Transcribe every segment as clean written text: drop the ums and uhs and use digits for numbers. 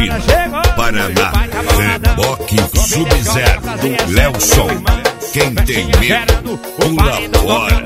Argentina, Paraná, Reboque Sub-Zero do Lelson. Quem tem medo, pula fora.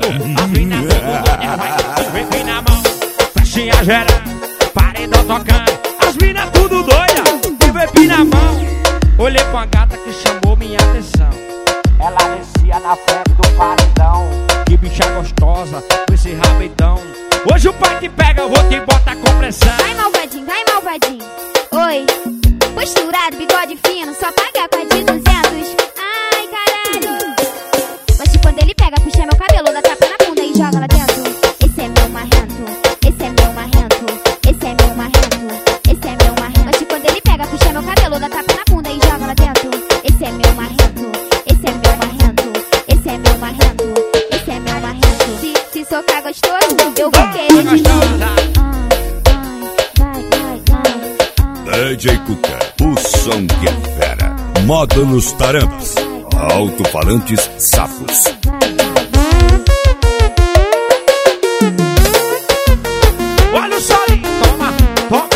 Na mão, festinha gerando, paredão tocando, as mina tudo doida, e vape na mão. Olhei pra uma gata que chamou minha atenção. Ela descia na frente do paredão. Que bicha gostosa, com esse rabidão. Hoje o pai te pega, eu vou te botar com pressão. Vai malvadinho, vai malvadinho. Oi, posturado, bigode fino, só paga com a de 200. Ai, caralho. Mas quando ele pega, puxa meu cabelo, dá tapa na bunda e joga lá dentro. Esse é meu marrento, esse é meu marrento, esse é meu marrento, esse é meu marrento. Mas quando ele pega, puxa meu cabelo, dá tapa na bunda e joga lá dentro. Esse é meu marrento, esse é meu marrento, esse é meu marrento, esse é meu marrento. Se socar gostoso, eu vou querer de novo. DJ Cuca, o som que é fera. Módulos Taramps, alto-falantes safos. Olha o solinho, toma, toma.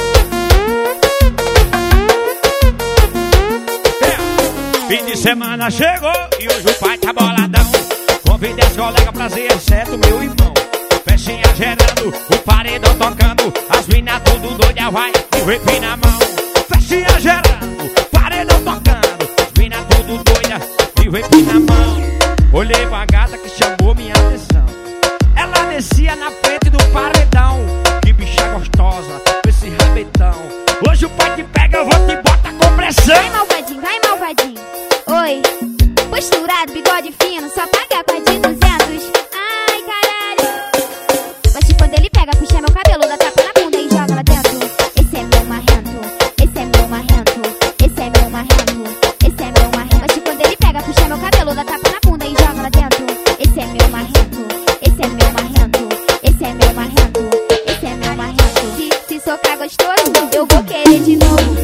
Fim de semana chegou e hoje o pai tá boladão. Convidei as colegas pra ser, exceto meu irmão. Festinha gerando, o paredão tocando, as mina tudo doida, vai, e vape na mão. Festinha gerando, paredão tocando, as mina tudo doida, e vape na mão. Olhei pra gata que chamou minha atenção. Ela descia na frente do paredão. Que bicha gostosa, com esse rabetão. Hoje o pai te pega, eu vou te botar com pressão. Vai malvadinho, vai malvadinho. Oi, posturado, bigode fino, só paga com a de 200. Ai, caralho. Mas quando ele pega, puxa meu cabelo, dá tapa na bunda e joga lá dentro. Esse é meu marrento, esse é meu marrento, esse é meu marrento, esse é meu marrento. Mas quando ele pega, puxa meu cabelo, dá tapa na bunda e joga lá dentro. Esse é meu marrento, esse é meu marrento, esse é meu marrento, esse é meu marrento. Se socar gostoso, eu vou querer de novo.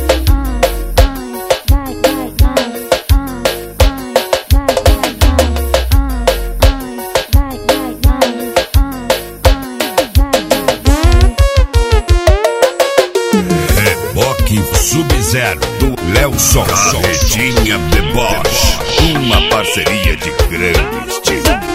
Sub-Zero do Lelson. Carretinha Deboche, uma parceria de grande estilo.